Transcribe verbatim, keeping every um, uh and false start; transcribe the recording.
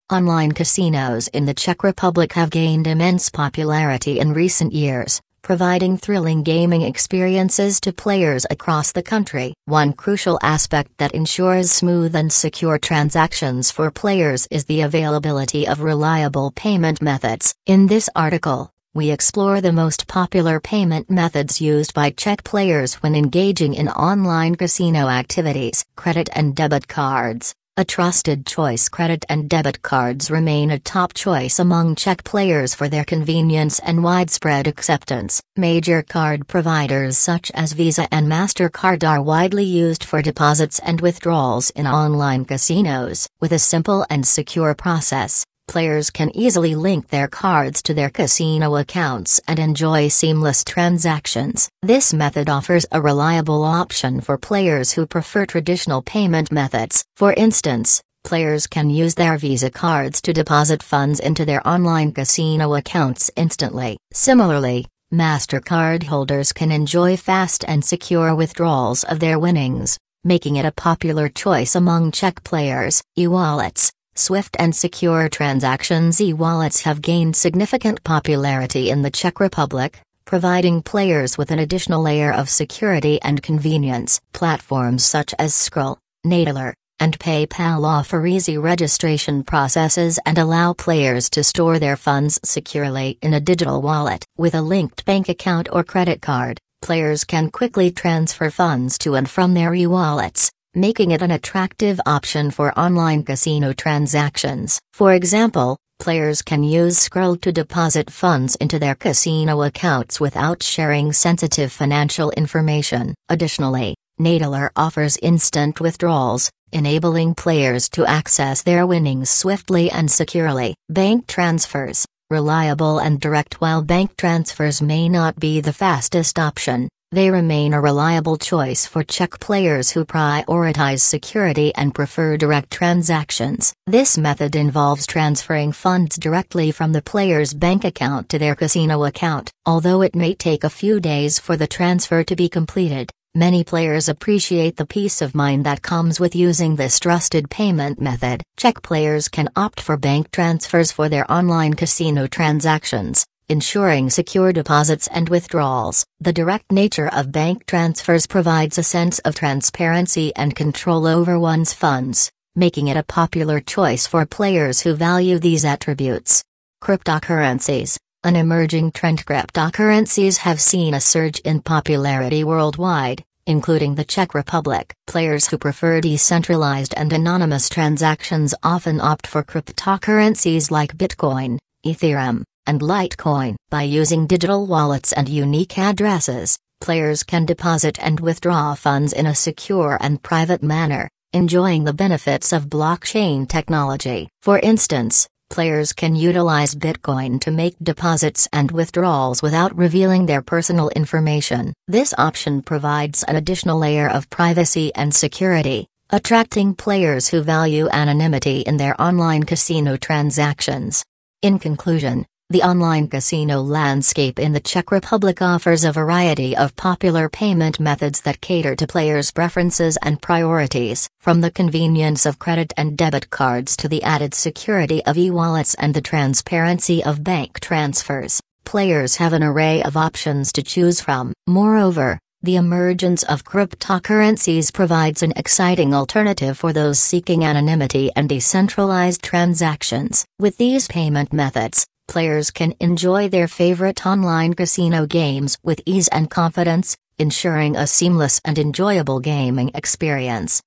Online casinos in the Czech Republic have gained immense popularity in recent years, providing thrilling gaming experiences to players across the country. One crucial aspect that ensures smooth and secure transactions for players is the availability of reliable payment methods. In this article, we explore the most popular payment methods used by Czech players when engaging in online casino activities. Credit and debit cards. A trusted choice. Credit and debit cards remain a top choice among Czech players for their convenience and widespread acceptance. Major card providers such as Visa and MasterCard are widely used for deposits and withdrawals in online casinos. With a simple and secure process, players can easily link their cards to their casino accounts and enjoy seamless transactions. This method offers a reliable option for players who prefer traditional payment methods. For instance, players can use their Visa cards to deposit funds into their online casino accounts instantly. Similarly, MasterCard holders can enjoy fast and secure withdrawals of their winnings, making it a popular choice among Czech players. E-wallets. Swift and secure transactions. E-wallets have gained significant popularity in the Czech Republic, providing players with an additional layer of security and convenience. Platforms such as Skrill, Neteller, and PayPal offer easy registration processes and allow players to store their funds securely in a digital wallet. With a linked bank account or credit card, players can quickly transfer funds to and from their e-wallets, making it an attractive option for online casino transactions. For example, players can use Skrill to deposit funds into their casino accounts without sharing sensitive financial information. Additionally, Neteller offers instant withdrawals, enabling players to access their winnings swiftly and securely. Bank transfers. Reliable and direct. While bank transfers may not be the fastest option, they remain a reliable choice for Czech players who prioritize security and prefer direct transactions. This method involves transferring funds directly from the player's bank account to their casino account. Although it may take a few days for the transfer to be completed, many players appreciate the peace of mind that comes with using this trusted payment method. Czech players can opt for bank transfers for their online casino transactions, ensuring secure deposits and withdrawals. The direct nature of bank transfers provides a sense of transparency and control over one's funds, making it a popular choice for players who value these attributes. Cryptocurrencies. An emerging trend. Cryptocurrencies have seen a surge in popularity worldwide, including the Czech Republic. Players who prefer decentralized and anonymous transactions often opt for cryptocurrencies like Bitcoin, Ethereum, and Litecoin. By using digital wallets and unique addresses, players can deposit and withdraw funds in a secure and private manner, enjoying the benefits of blockchain technology. For instance, players can utilize Bitcoin to make deposits and withdrawals without revealing their personal information. This option provides an additional layer of privacy and security, attracting players who value anonymity in their online casino transactions. In conclusion, the online casino landscape in the Czech Republic offers a variety of popular payment methods that cater to players' preferences and priorities. From the convenience of credit and debit cards to the added security of e-wallets and the transparency of bank transfers, players have an array of options to choose from. Moreover, the emergence of cryptocurrencies provides an exciting alternative for those seeking anonymity and decentralized transactions. With these payment methods, players can enjoy their favorite online casino games with ease and confidence, ensuring a seamless and enjoyable gaming experience.